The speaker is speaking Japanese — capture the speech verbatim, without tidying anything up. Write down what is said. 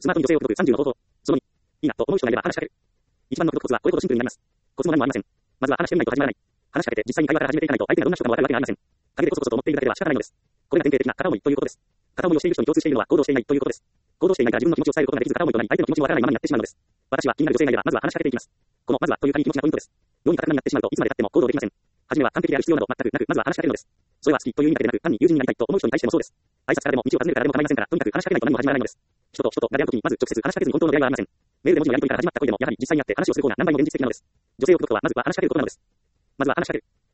スマートに女性を口説くさんじゅうの方法。そのに、いいなと思う人がいれば話しかける。一番の口説くコツはこれほどシンプルになります。コツも何もありません。まずは話してみないと始まらない。話しかけて実際に会話から始めていかないと相手がどんな人かもわかるわけがありません。陰でこそこそと思っているだけでは仕方ないのです。これが典型的な片思いということです。片思いをしている人に共通しているのは行動していないということです。行動していないから自分の気持ちを伝えることができず片思いとなり相手の気持ちもわからないままになってしまうのです。私は気になる女性がいればまずは話しかけていきます。このまずはというかに気持ちなポイントです。世に堅くなになってしまうといつまで経っても行動できません。初めは完璧である必要など全くなくまずは話しかけるのです。それは好きという意味だけでなく単に友人になりたいと思う人に対してもそうです。挨拶からでも道を尋ねるからでも構いませんからとにかく話しかけないと何も始まらないのです。人と人とが出会うときにまず直接話しかけずに本当の出会いはありません。メールで文字のやり取りから始まった恋でもやはり実際に会って話をする方が何倍も現実的なのです。女性を口説くとはまずは話しかけることなのです。まずは話しかける。